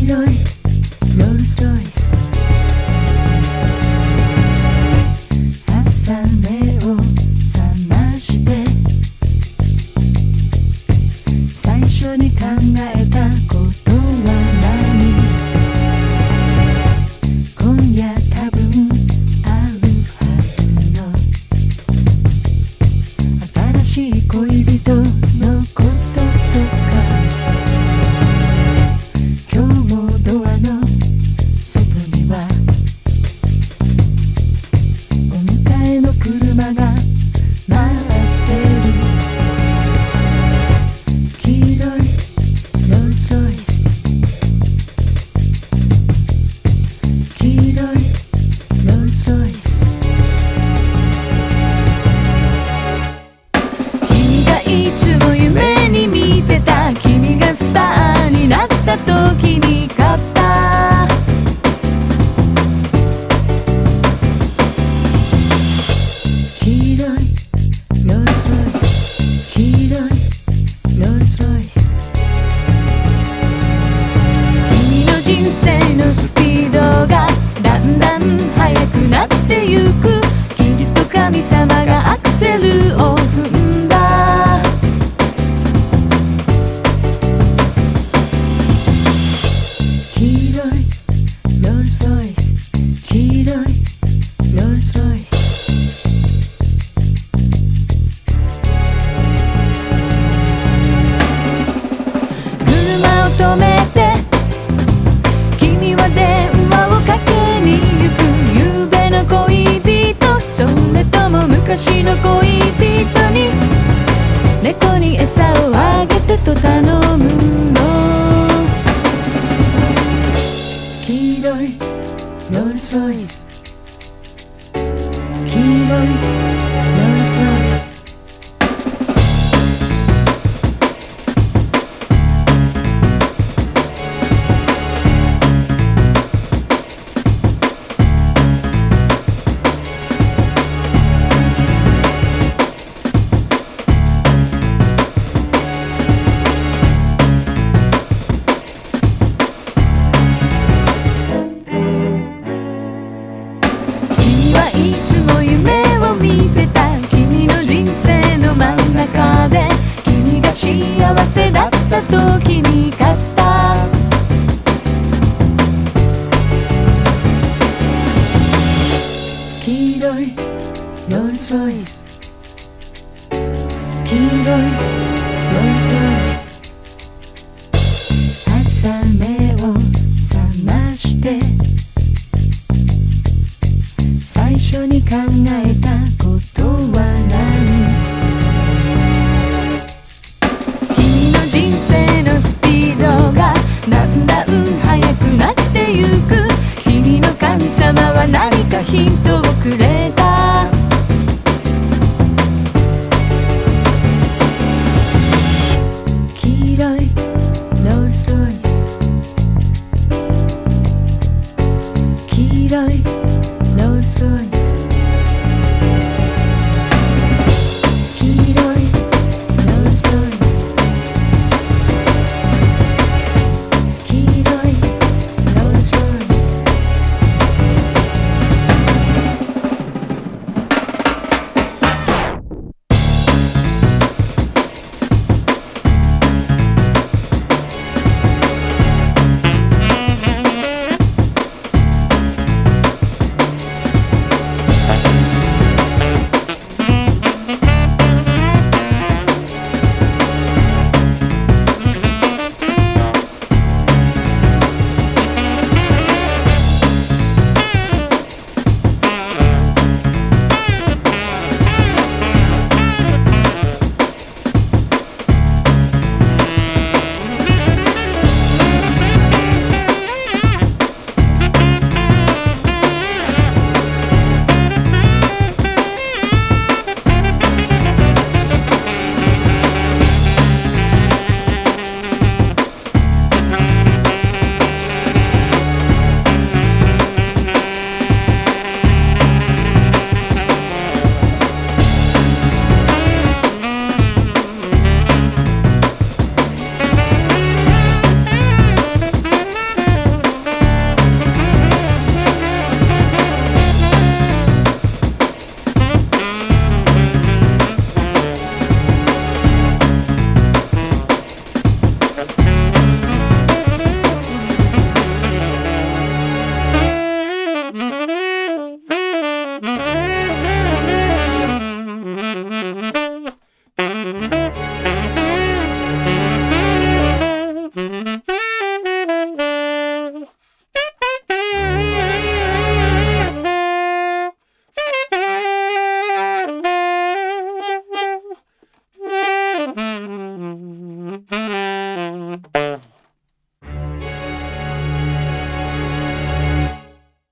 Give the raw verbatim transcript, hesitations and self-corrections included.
色いロールスロイス、朝目を覚まして最初に考えたことは何？今夜多分あるはずの新しい恋人のこととか、今日もドアの外にはお迎えの車が待ってる。黄色いロールスロイス、黄色いロールスロイス、君がいつも夢に見てた、君がスターになった時に買った黄色いロールスロイス、黄色いロールスロイス、君の人生のスピードがだんだん速くなってゆく。きっと神様がアクセルを踏んだ。黄色いロールスロイス、黄色いロールスロイス、車を止めて君は電話をかけに行く。夕べの恋人、それとも昔の恋人に猫に餌をあげてと頼むの。黄色いロールスロイス、黄色いロールスロイス、君はいつも夢を見てた、君の人生の真ん中で君が幸せだった時に買った黄色いロールスロイス、黄色いロールスロイス、朝目を覚まして